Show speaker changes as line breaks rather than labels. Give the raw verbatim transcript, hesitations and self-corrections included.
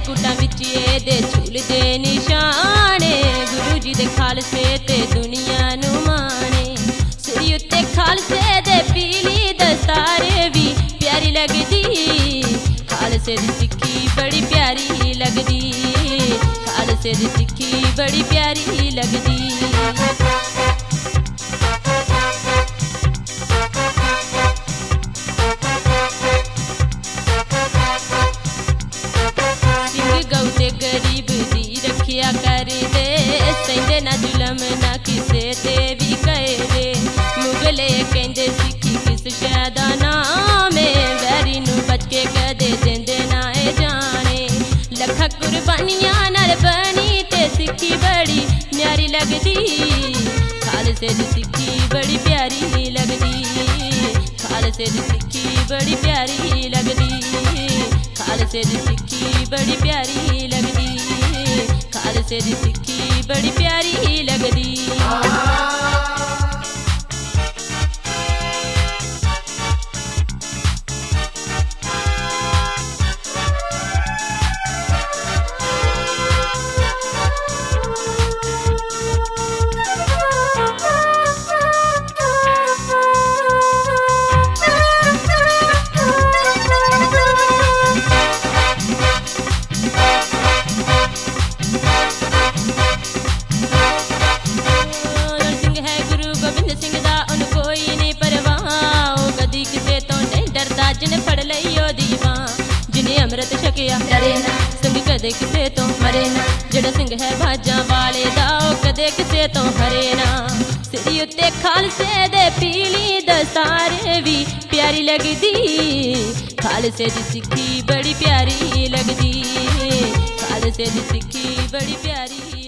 कुटा बिच दे झूलदे निशाने गुरु जी दे खालसे ते दुनिया नू माने सिर उत्ते खालसे दे पीली दस्तार भी प्यारी लगदी खालसे दी सिक्खी बड़ी प्यारी लगदी खालसे दी सिक्खी बड़ी प्यारी लगदी। गरीब दी रखिया कर दे सेंदे ना जुलम ना किसे ते भी करे मुगले कहंदे सिक्खी किस शैदा नाम वैरी नू बच के कदे देंदे ना ए जाने लखा कुर्बानियां नाल बनी ते सिक्खी बड़ी न्यारी लगदी खालसे दी सिक्खी बड़ी प्यारी लगदी खालसे दी सिक्खी बड़ी प्यारी लगदी खालसे दी सिक्खी बड़ी प्यारी लगदी खालसे दी सिक्खी बड़ी प्यारी लगदी। जिने फड़ लईओ दीवा जिने अमृत छकिया डरे ना सिंह कदे किसे तो मरे ना जेड़ा सिंह है बाजा वाले दा ओ कदे किसे तो हरे ना सिर उत्ते खालसे दे पीली दस्तार भी प्यारी लगदी खालसे दी सिक्खी बड़ी प्यारी लगदी खालसे दी सिक्खी बड़ी प्यारी